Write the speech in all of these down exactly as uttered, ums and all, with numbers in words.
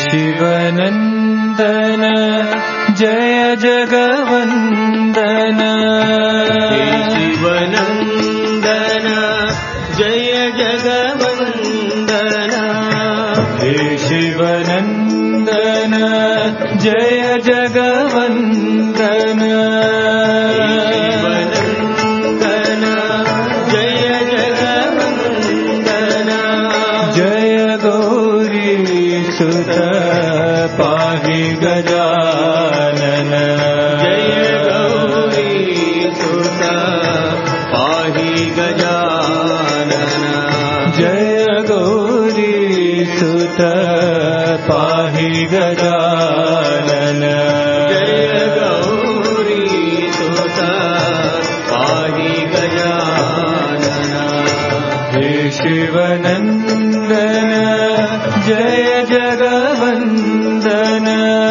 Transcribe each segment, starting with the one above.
शिवनन्दन जय जगवन्दन हे शिवनन्दन जय जगवन्दन हे शिवनन्दन जय जगवन्दन शिवनन्दन जय जगवन्दन जय गौरी सुत पाहि गजानन जय गौरी सुत पाहि गजानन जय गौरी सुत पाहि गजानन जय गौरी सुत पाहि गजानन हे शिवनन्दन जय जगवन्दन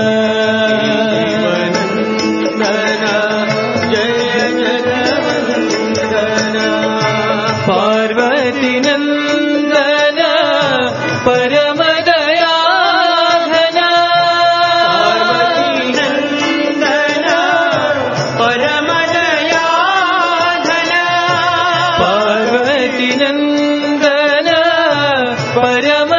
शिवनन्दन जय जगवन्दन पार्वती नन्दन परम दयाघन पार्वती नन्दन परम दयाघन पार्वती नन्दन परम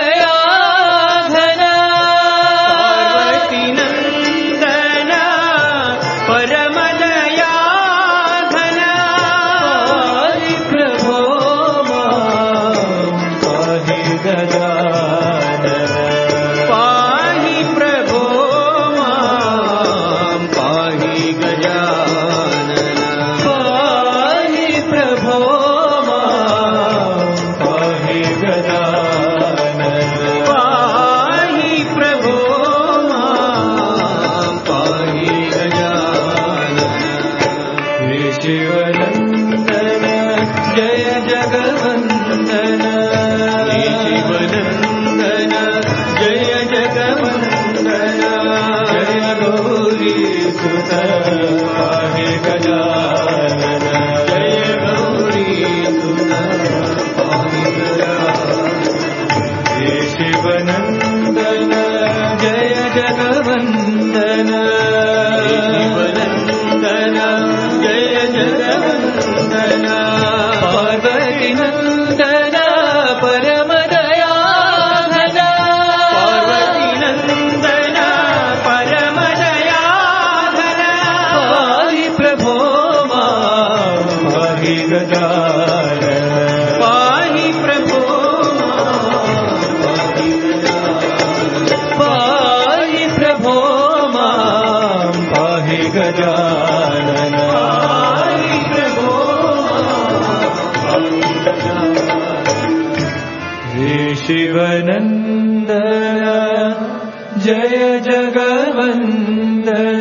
शिवनन्दन जय जगवन्दन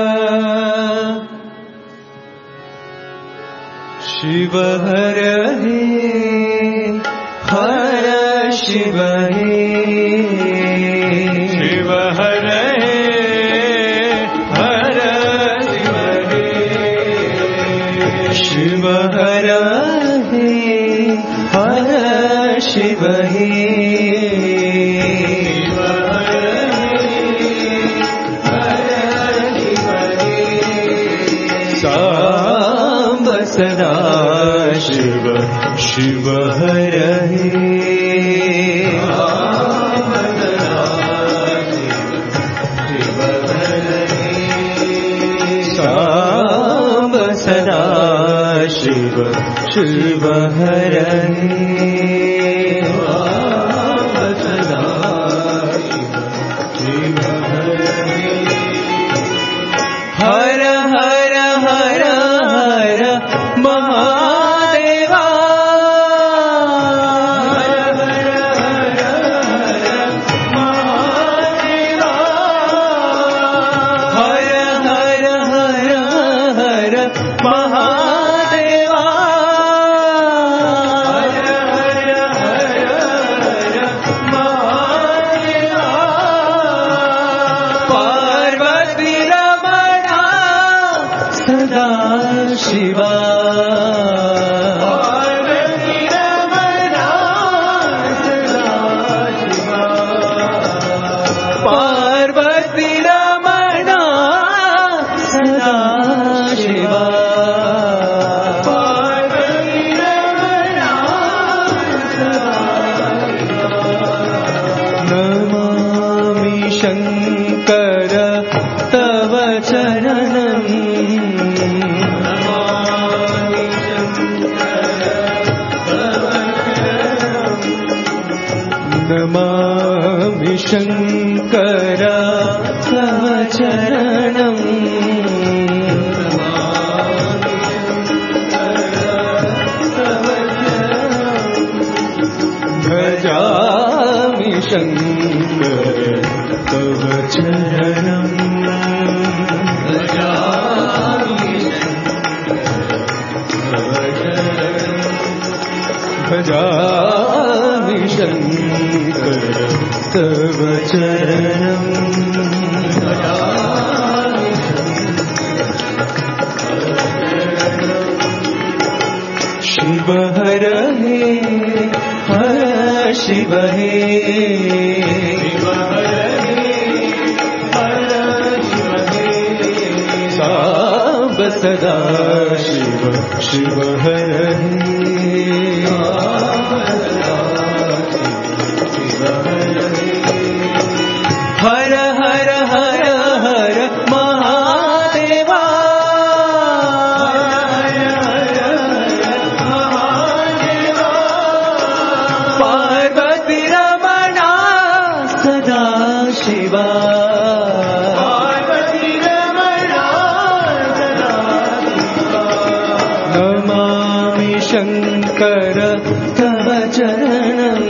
शिव हर हे हर शिव हे शिव हर हे हर शिव हे शिव हर हे हर शिव हे सदा शिव शिव हर हे सांब सदा शिव शिव हर हे सदा शिव हर हर हर हर हर महादेवा हर हर हर हर महादेवा हर हर हर हर महादेवा हर हर हर हर महादेवा पार्वती रमणा सदा शिवा पार्वती रमणा सदा शिवा शङ्कर तव चरणम् नमामि शङ्कर तव चरणम् भजामि शङ्कर तव चरणम् भजामि शङ्कर तव चरणम् शिव हर हे हर शिव हे साब सदा शिव शिव हर हर हर हर हर महादेवा पार्वती रमणा सदा शिवा पार्वती रमणा सदा नमामि शङ्कर तव चरणम्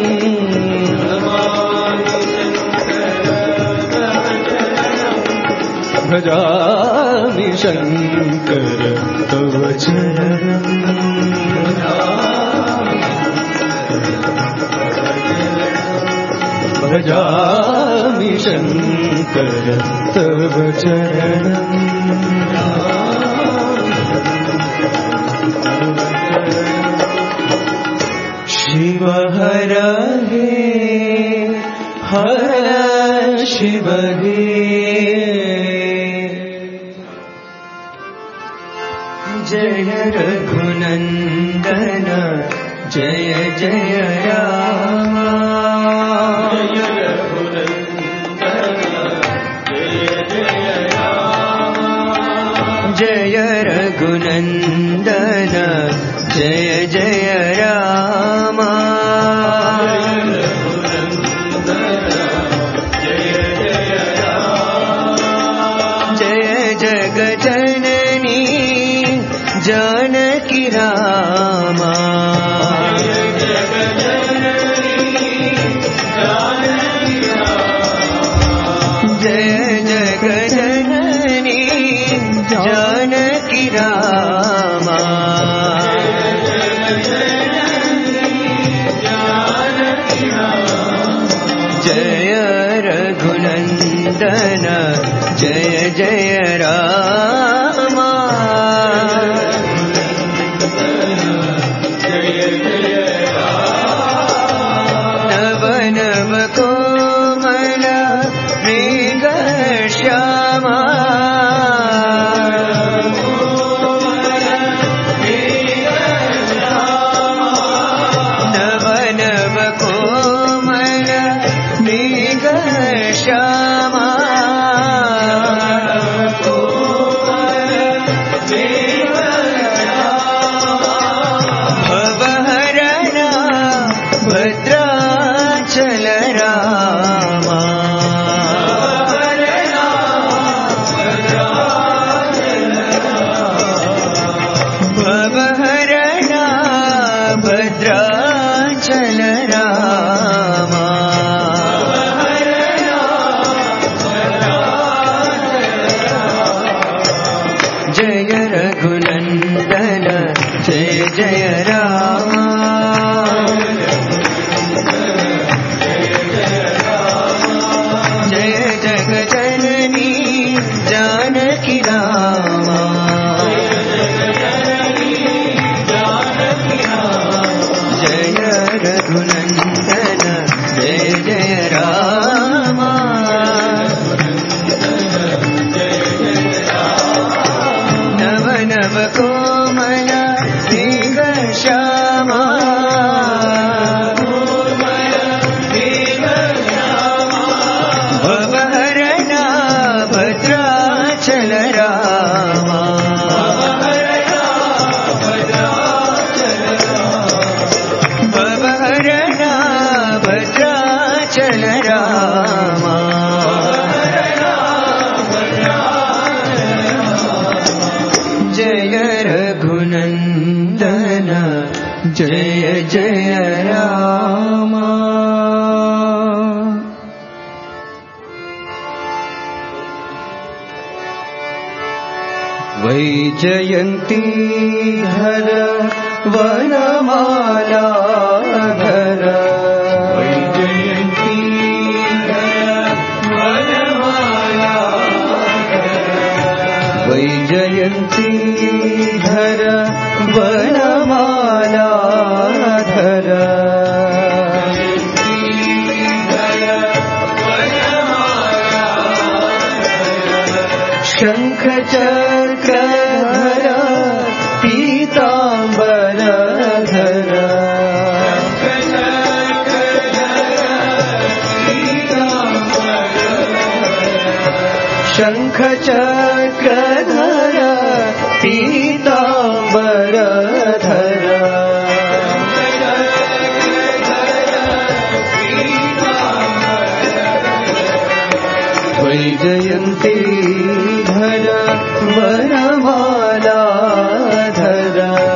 भजामि शङ्कर तव चरणम् भजामि शङ्कर तव चरणम् शिव हर हे हर शिव हे जय रघुनन्दन जय जय राम जय रघुनन्दन जय जय राम जय जगजननी जानकी रामा जय जगजननी जानकी रामा जय रघुनन्दन जय जय रामा नव नव कोमल मृग श्यामा नव नव कोमल मृग श्यामा भद्राचल रामा भवहरणा भद्राचल रामा जय रघुनन्दन जय जय रामा जय जगजननी जानकी रामा जय रघुनन्दन जय जय रामा नव नव कोमल मृग श्यामा भवहर श्यामा वैजयन्ती धर वनमाला धर वैजयन्ती धर वनमाला वैजयन्ती धर वनमाला धर शंख चक्रधर पीतांबर धर शंख चक्रधर पीतांबर धर वैजयन्ती धर वनमाला धर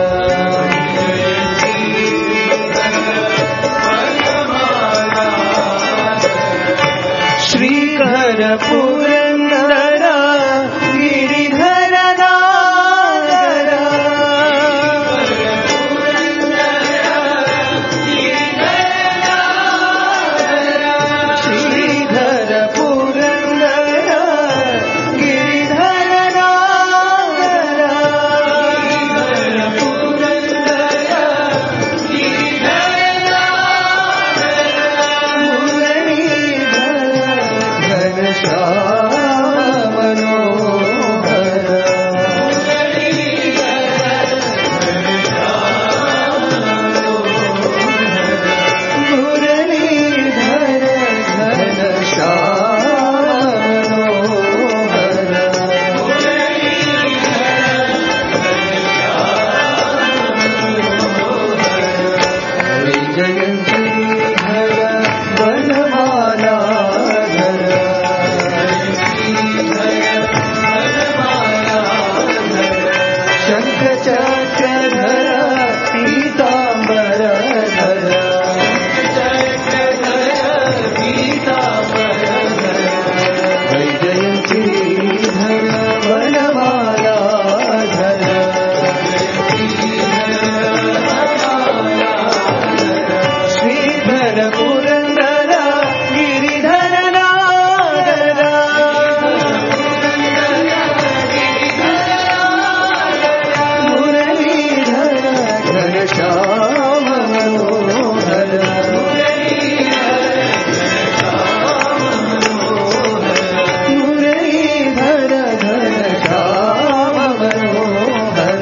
श्रीधर पुरंदर गिरिधर नागर श्रीधर पुरंदर गिरिधर नागर मुरलीधर घनश्याम मनोहर मुरलीधर घनश्याम मनोहर वैजयन्ती धर वनमाला धर शंख चक्रधर पीतांबर धर वैजयन्ती धर वनमाला धर श्रीधर पुरंदर गिरिधर नागर मुरलीधर घनश्याम मनोहर मुरलीधर घनश्याम मनोहर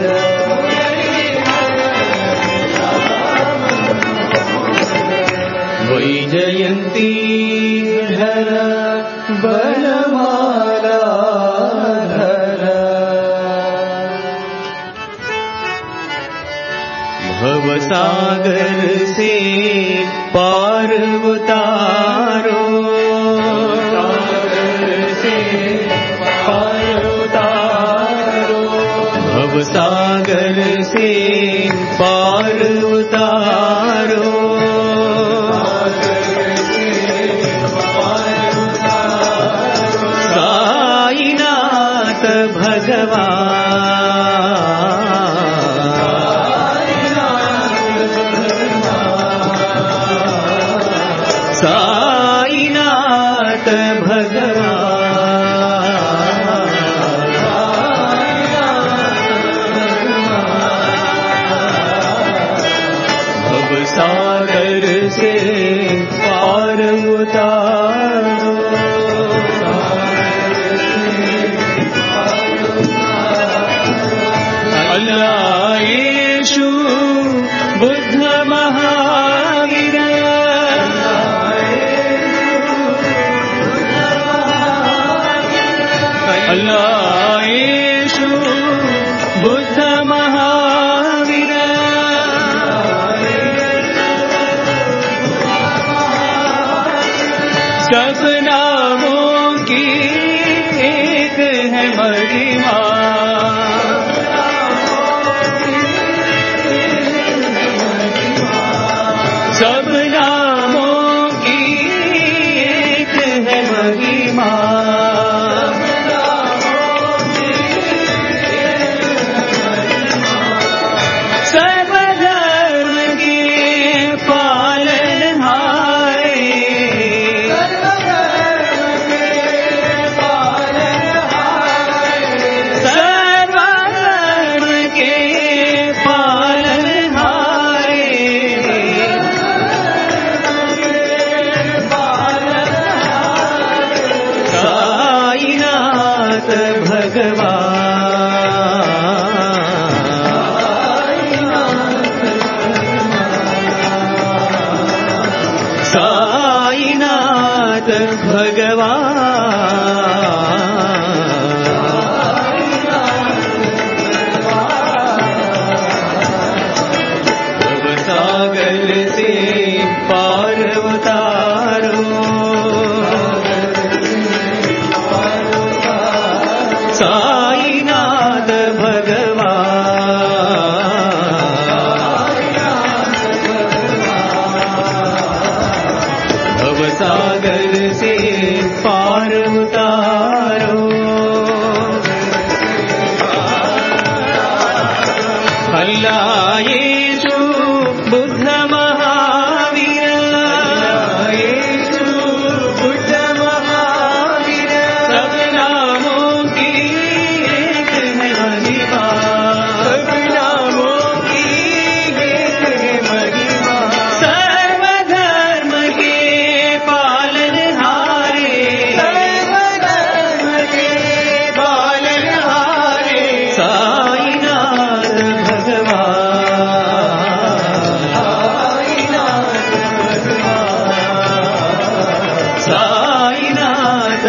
वैजयन्ती धर वनमाला धर भवसागर से पार उतारो से पार उतारो भवसागर से पार उतारो साईनाथ भगवान साईनाथ भगवान भवसागर से पार उतारो अल्लाह येशु बुद्ध महावीर अल्लाह येशु बुद्ध महावीर सब नामों की एक है महिमा सब नामों की एक है महिमा। सर्वधर्म के पालनहारे, सर्वधर्म के पालनहारे, साईनाथ भगवान, साईनाथ भगवान, सागर से पार उतारो, साईनाथ भगवान, भव सागर से पार उतारो। अल्लाह यीशु बुद्ध महावीर, यीशु बुद्ध महावीर, सब नामों की एक है महिमा, सब नामों की एक है महिमा। सर्वधर्म के पालनहारे, सर्वधर्म के पालनहारे, साईनाथ साईनाथ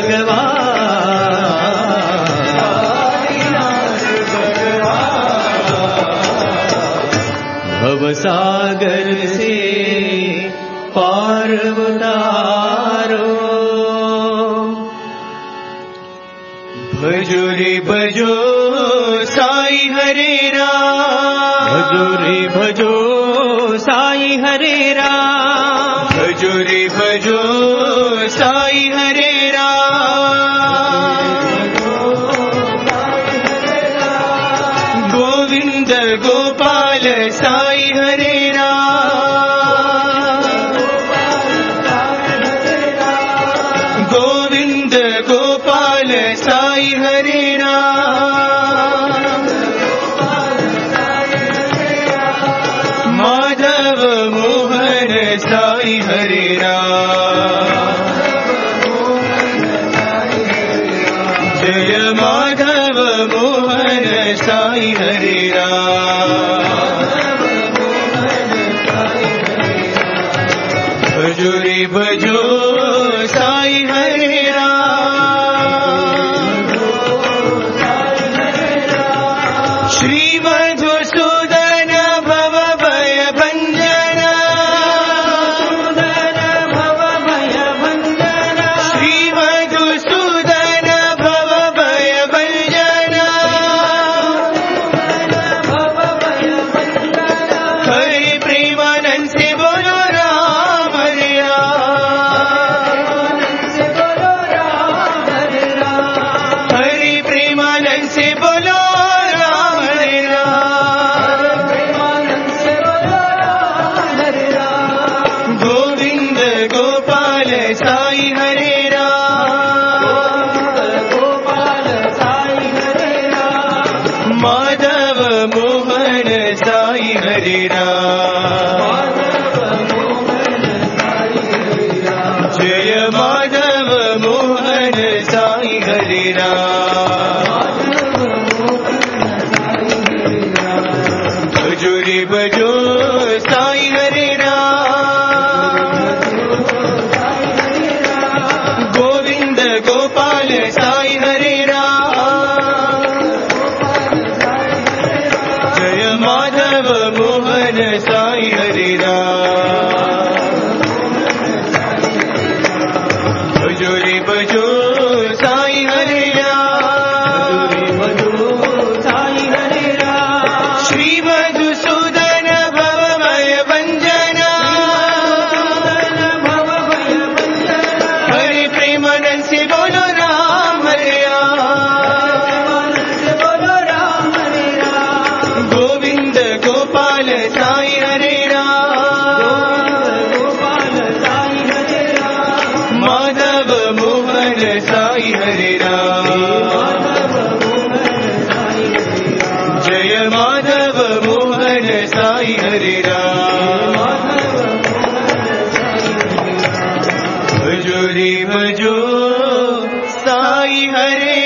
भगवान, भव सागर से पार उतारो। भजो रे भजो साई हरे राम, भजो रे भजो साई हरे राम, भजो रे भजो साई हरे राम। गोविंद गोपाल साई हरे राम, गोविंद गोपाल साई हरे राम। माधव मोहन साई हरे राम, जय माधव मोहन साई हरे राम। भजो रे भजो साई हरे राम, श्री मधुसूदन भव भय भंजन, भव भय भंजन, श्री मधुसूदन भव भय भंजन, भव भय भंजन। हरे प्रेमानंद से बोलो राम हरे राम, हरे प्रेमानंद से बोलो राम हरे राम। गोविंद गोपाल साई हरे राम, गोपाल साई हरे राम। माधव मोहन साई हरे राम, जय माधव मोहन साई हरे राम। भजो रे भजो साई हरे राम, गोविंद गोपाल साई हरे राम, जय माधव मोहन साई हरे राम। साई हरे राम। जय माधव मोहन साई हरे राम। भजो रे भजो साई हरे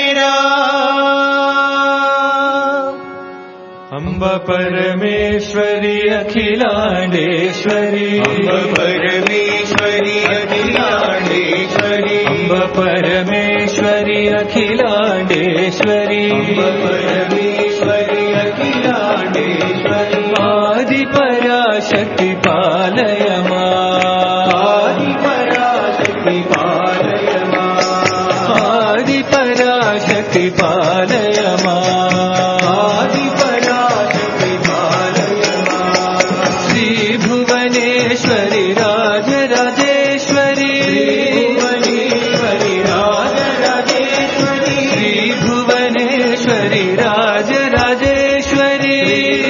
राम। अम्ब परमेश्वरी अखिलांडेश्वरी, अम्ब परमेश्वरी अखिलांडेश्वरी, अम्ब परमेश्वरी अखिलांडेश्वरी, अम्ब परमेश्वरी अखिलांडेश्वरी। आदि पराशक्ति पालय मां, आदि पराशक्ति पालय मां, आदि पराशक्ति पालय मां, आदि पराशक्ति पालय मां। श्री भुवनेश्वरी राजराजेश्वरी, भुवनेश्वरी राजराजेश्वरी, श्री भुवनेश्वरी राजराजेश्वरी,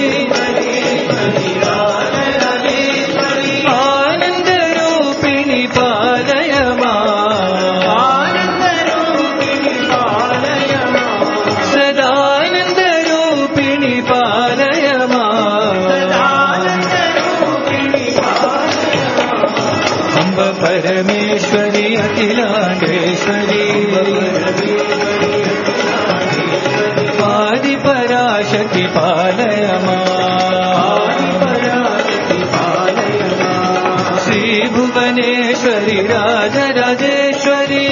आनंद रूपिणी पालय मां, आनंद रूपिणी पालय मां, सदानंद रूपिणी पालय मां, सदानंद रूपिणी पालय मां। अम्ब परमेश्वरी अखिलांडेश्वरी, आदि पराशक्ति पालय मां, श्री भुवनेश्वरी राजराजेश्वरी,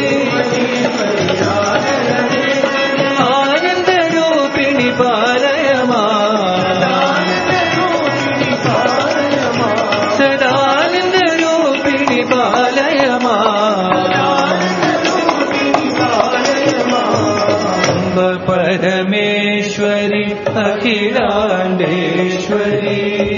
आनंद रूपिणी पालय मां, सदानंद रूपिणी पालय मां, अम्ब परमेश्वरी अखिलांडेश्वरी।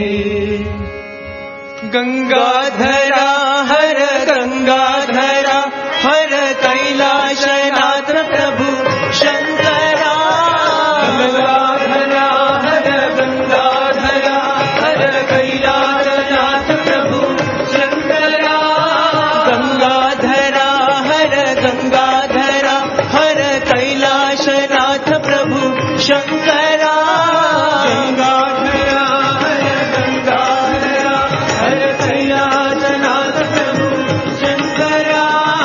गंगाधरा हर गंगाधरा हर कैलाशनाथ प्रभु शंकरा। गंगाधरा हर गंगाधरा हर कैलाशनाथ प्रभु शंकरा, गंगाधरा हर गंगाधरा हर कैलाशनाथ प्रभु शंकरा। गंगाधरा हर गंगाधरा हर कैलाशनाथ प्रभु शंकरा,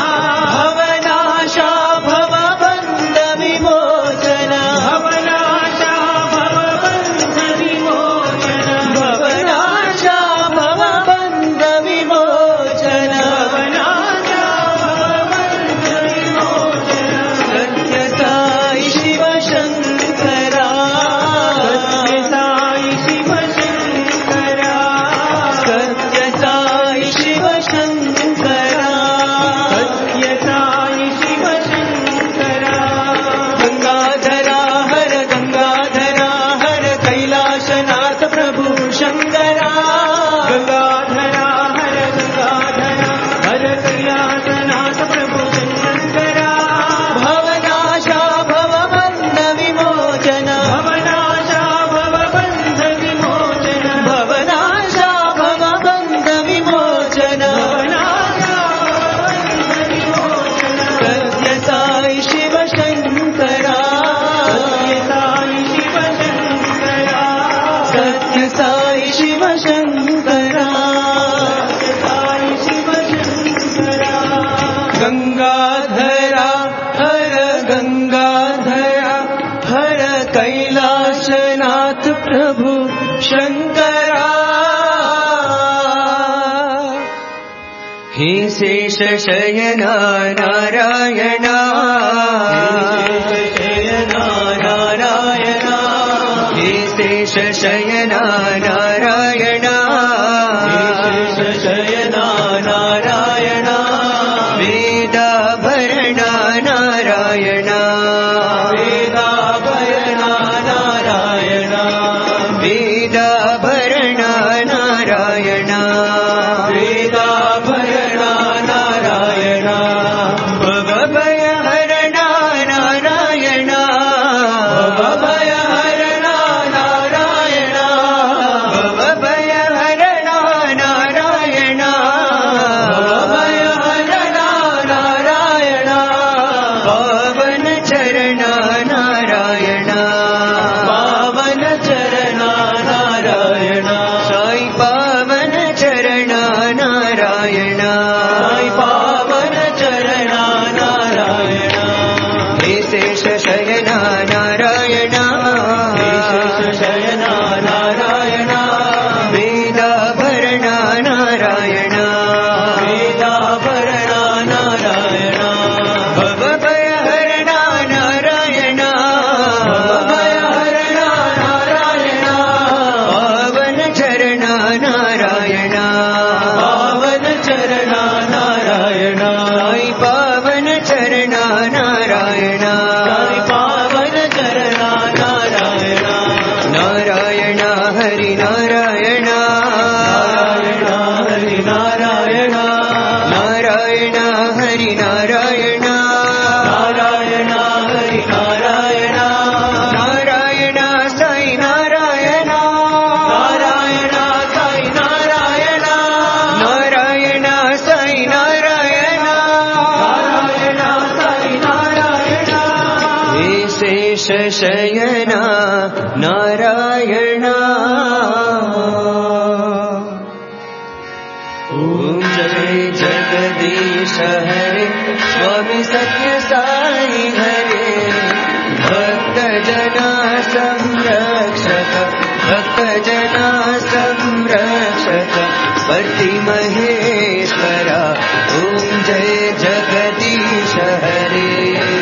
भवनाशा भवबन्ध विमोचन, भवनाशा भवबन्ध विमोचन, भवनाशा भवबन्ध विमोचन, भवनाशा भवबन्ध विमोचन, सत्य साई शिव शंकरा, सत्य साई शिव शंकरा, सत्य साई शिव शंकरा, सत्य साई शिव शंकरा। गंगाधरा हर गंगाधरा हर कैलाशनाथ प्रभु शंकरा। गंगाधरा हर गंगाधरा हर कैलाशनाथ प्रभु शंकरा, भवनाशा भवबन्ध विमोचन, भवनाशा भवबन्ध विमोचन, भवनाशा भवबन्ध विमोचन, भवनाशा भवबन्ध विमोचन, सत्य साई शिव शंकरा, सत्य साई शिव शंकरा, सत्य साई शिव शंकरा, साई शिव शंकरा। गंगाधरा हर गंगाधरा हर कैलाशनाथ प्रभु शंकरा। हे शेष शयना नारायणा, शयना नारायणा, हे शेष शयना नारायणा, शयना नारायणा, वेदाभरणा नारायणा, वेदाभरणा नारायणा, वेदाभरणा नारायणा, वेदाभरणा नारायणा, भवभयहरणा नारायणा, भवभयहरणा नारायणा, नारायण साई पावन चरणा नारायण हे शेष शयना नारायण हे शेष शयना नारायण वेदाभरणा नारायण वेदाभरणा नारायण भवभयहरणा नारायण भवभयहरणा नारायण पावन चरणा नारायण पावन चरणा नारायण साई पावन चरणा नारायण साई पावन चरणा नारायण नारायण हरि नारायण नारायण हरि नारायण नारायण हरि नारायण नारायण हरि नारायण नारायण साई नारायण नारायण साई नारायण नारायण साई नारायण नारायण साई नारायण हे शेष शयना नारायण ॐ जय जगदीश हरे स्वामी सत्य साई हरे भक्त जना संरक्षक भक्त जना संरक्षक वर्ति महेश्वरा ॐ जय जगदीश हरे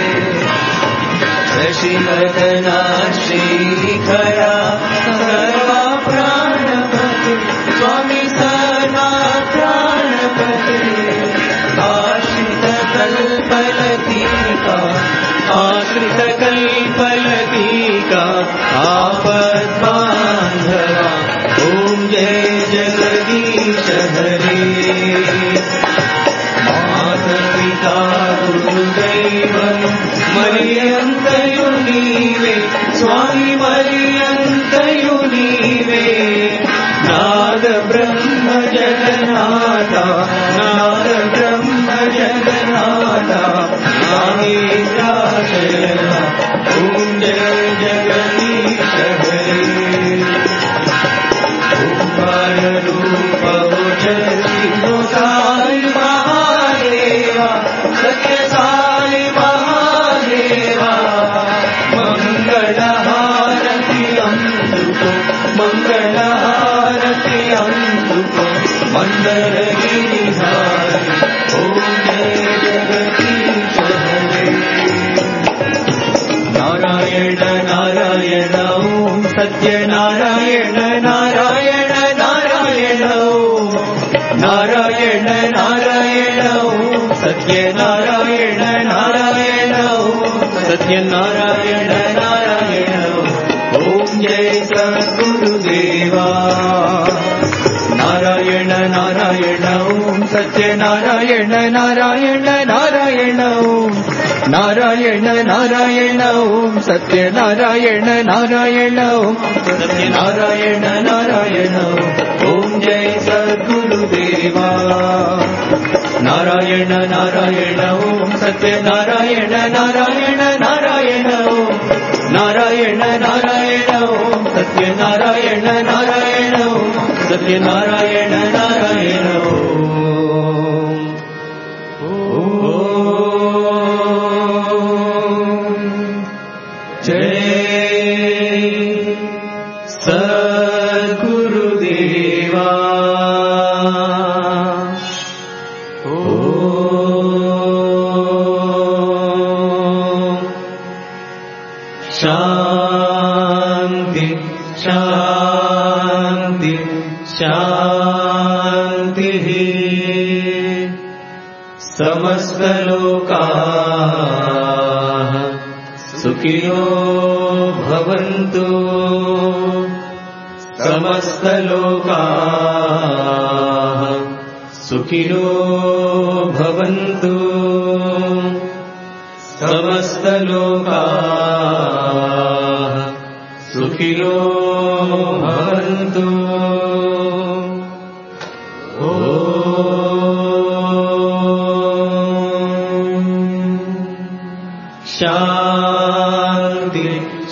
शशिवदना श्रीखरा सर्वा प्राणपते स्वामी सर्वा प्राणपते आश्रित कल्पलतिका आश्रित कल्पलतिका आपद्बान्धवा ॐ जय जगदीश हरे मातपिता गुरुदैवं मर्यन्तयु नीवे स्वामी मर्यन्तयु नीवे नाद ब्रह्म जगन्नाथा नाद ब्रह्म जगन्नाथा नागेन्द्राशयना ॐ जय जगदीश हरे ओंकार रूप सिंधु साई महादेवा सत्य साई महादेवा मंगलहारति अंतुको मंगलहारति अंतुको मंदर गिरिधारी ओम जय जगदीश हरे नारायण नारायण ओम सत्य नारायण नारायण नारायण ओम नारायण नारायण ओम सत्य नारायण नारायण ओम सत्य नारायण नारायण ओम जय सद्गुरुदेवा नारायण नारायण ओम सत्य नारायण नारायण नारायण ओम नारायण नारायण ओम सत्य नारायण नारायण ओम सत्य नारायण नारायण ओम जय सद्गुरुदेवा नारायण नारायण ओम सत्य नारायण नारायण नारायण ओम नारायण नारायण ओम सत्य नारायण नारायण ओम सत्य नारायण नारायण ओम जय सद्गुरुदेवा शांति शांति शांति समस्त लोकाः सुखिनो भवन्तु समस्त लोकाः सुखिनो भवन्तु समस्त लोकाः सुखिनो भवन्तु शांति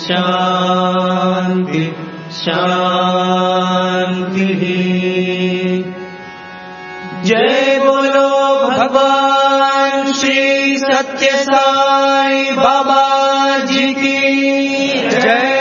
शांति शांति जय जय बोलो भगवान श्री सत्य साई बाबा जी की जय।